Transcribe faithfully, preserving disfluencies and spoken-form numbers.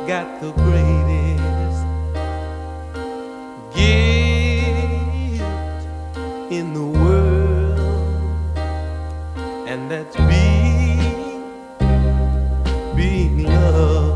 got the greatest gift in the world, and that's being, being loved.